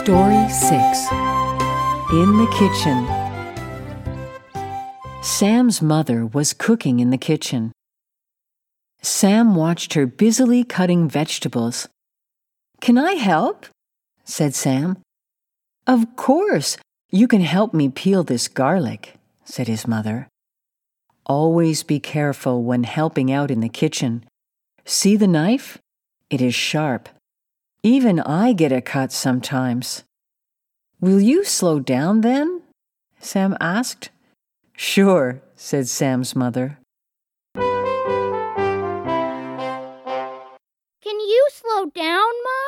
Story 6. In the Kitchen. Sam's mother was cooking in the kitchen. Sam watched her busily cutting vegetables. "Can I help?" said Sam. "Of course, you can help me peel this garlic," said his mother. "Always be careful when helping out in the kitchen. See the knife? It is sharp. Even I get a cut sometimes." "Will you slow down then?" Sam asked. "Sure," said Sam's mother. Can you slow down, Mom?